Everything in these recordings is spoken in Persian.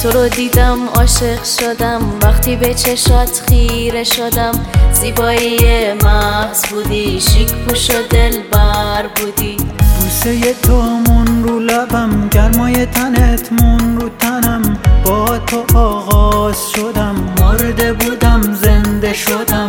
تو رو دیدم عاشق شدم، وقتی به چشات خیره شدم. زیبایی محض بودی، شیک پوش و دلبر بودی. بوسه تو مون رو لبم، گرمای تنت مون رو تنم. با تو آغاز شدم، مرده بودم زنده شدم.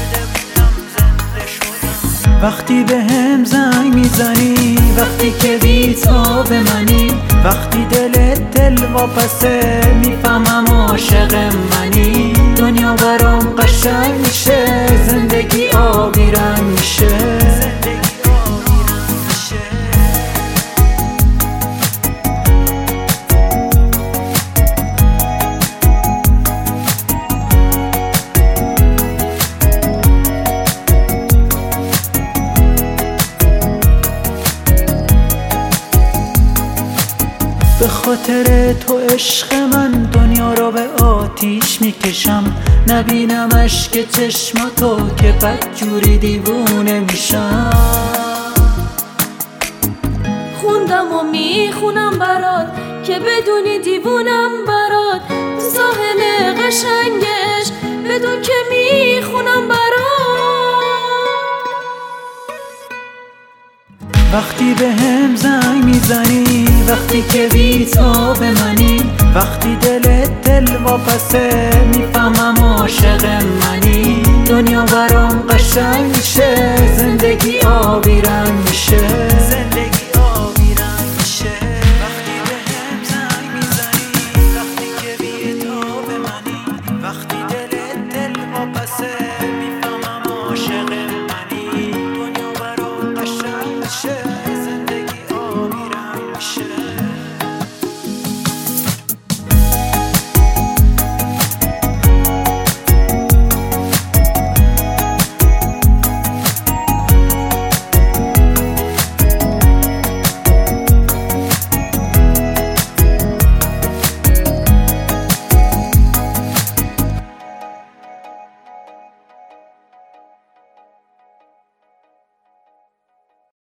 وقتی به هم زنگ میزنی، وقتی که بی‌تاب منی، وقتی دلت دل واپسه، میفهمم عاشق منی. دنیا برام قشنگ میشه، زندگی آبی رنگ میشه. به خاطر تو عشق من دنیا را به آتیش میکشم. نبینم اشک چشماتو که بدجوری دیوونه میشم. خوندم و میخونم برات که بدونی دیوونم برات. تو ساحل قشنگ عشق بدون که میخونم برات. وقتی به هم زنگ میزنی، وقتی که بی‌تاب منی، وقتی دلت دل واپسه، میفهمم عاشق منی. دنیا برام قشنگ میشه، زندگی آبی رنگ میشه.